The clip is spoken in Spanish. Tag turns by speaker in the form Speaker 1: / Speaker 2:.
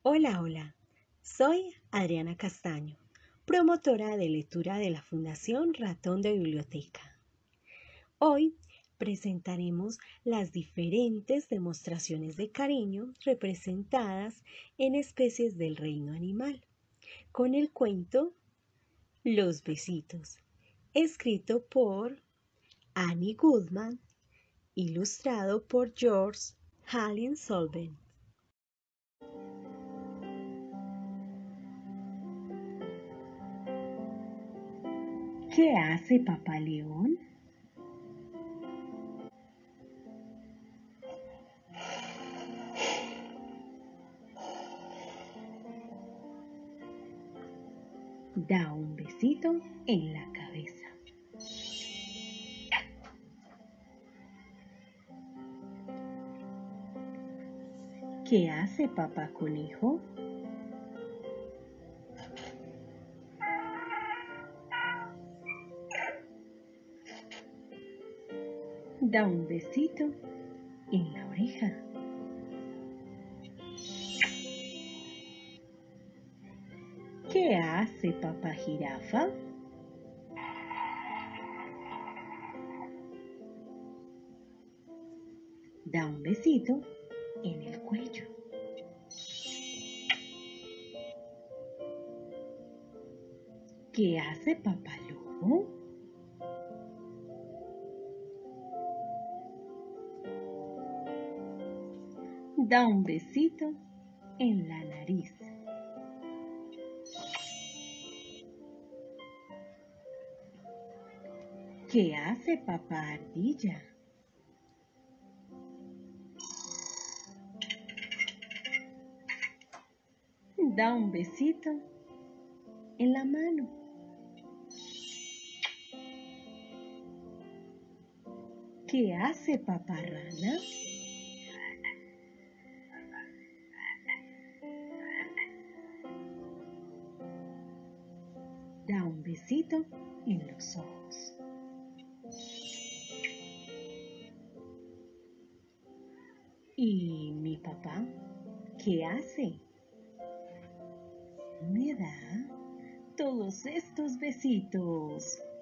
Speaker 1: Hola, hola. Soy Adriana Castaño, promotora de lectura de la Fundación Ratón de Biblioteca. Hoy presentaremos las diferentes demostraciones de cariño representadas en especies del reino animal, con el cuento Los besitos, escrito por Annie Goodman, ilustrado por George Hallin Solvent. ¿Qué hace Papá León? Da un besito en la cabeza. ¿Qué hace Papá Conejo? Da un besito en la oreja. ¿Qué hace Papá Jirafa? Da un besito en el cuello. ¿Qué hace Papá Lobo? Da un besito en la nariz. ¿Qué hace Papá Ardilla? Da un besito en la mano. ¿Qué hace Papá Rana? Da un besito en los ojos. ¿Y mi papá qué hace? Me da todos estos besitos.